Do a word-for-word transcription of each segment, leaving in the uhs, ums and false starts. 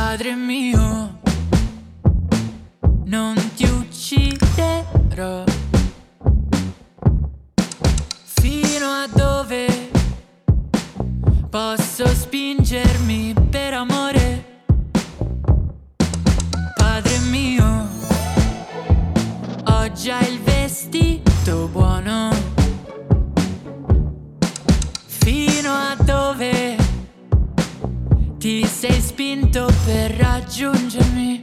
Padre mio, non ti ucciderò. Fino a dove posso spingermi per amore? Padre mio, ho già il vestito buono. Fino a dove ti sei spinto per raggiungermi?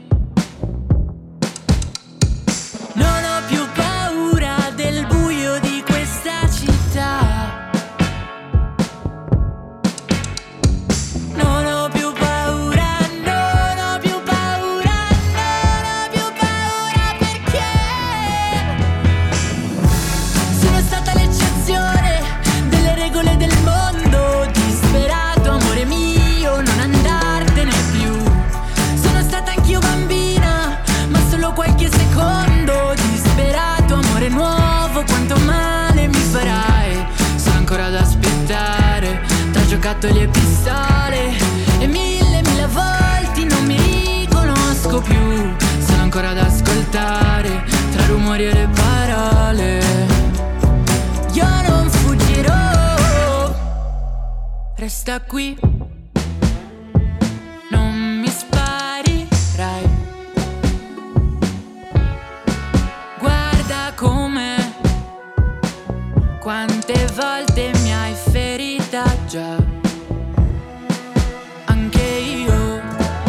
Non ho più paura del buio di questa città. Non ho più paura, non ho più paura, non ho più paura perché sono stata l'eccezione delle regole del mondo. Disperato, amore mio, non andartene più. Sono stata anch'io bambina, ma solo qualche secondo. Disperato, amore nuovo, quanto male mi farai. Sono ancora ad aspettare tra giocattoli e pistole, e mille mille volti non mi riconosco più. Sono ancora ad ascoltare tra rumori e le parole. Io non fuggirò, resta qui, non mi sparirai. Guarda com'è, quante volte mi hai ferita già. Anche io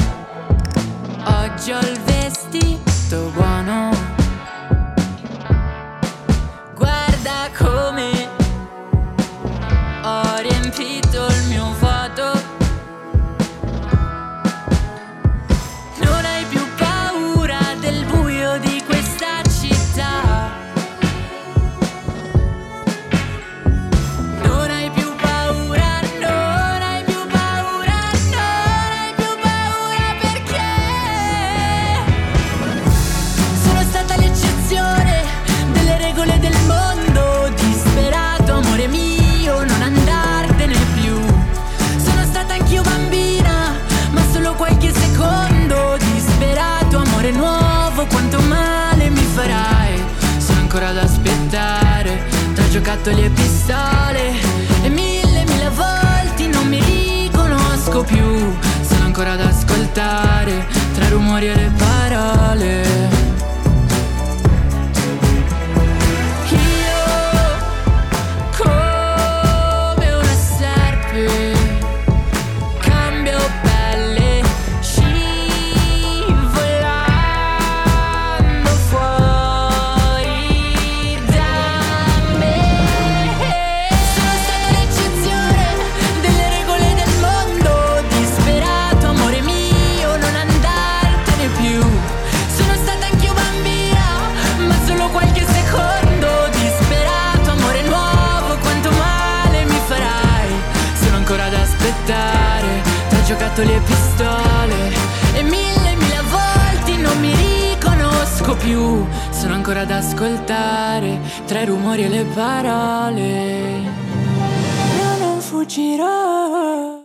oggi ho il vestito buono. Guarda come ho riempito il mio vuoto. Non hai più paura del buio di questa città. Non hai più paura, non hai più paura, non hai più paura perché sono stata l'eccezione delle regole del mondo. Disperato, amore mio, non andartene più. Sono stata anch'io bambina, ma solo qualche secondo. Disperato, amore nuovo, quanto male mi farai. Sono ancora ad aspettare tra giocattoli e pistole, e mille mille volti non mi riconosco più. Sono ancora ad ascoltare tra rumori e le parole. Io come una serpe cambio pelle, scivolando fuori da me. Sono stata l'eccezione delle regole del mondo. Disperato, amore mio, non andartene più. Sono stata anch'io bambina, ma solo qualche secondo. Disperato, amore nuovo, quanto male mi farai. Sono ancora ad aspettare tra giocattoli e pistole, e mille mille volte non mi riconosco più. Sono ancora ad ascoltare tra i rumori e le parole. Io non fuggirò.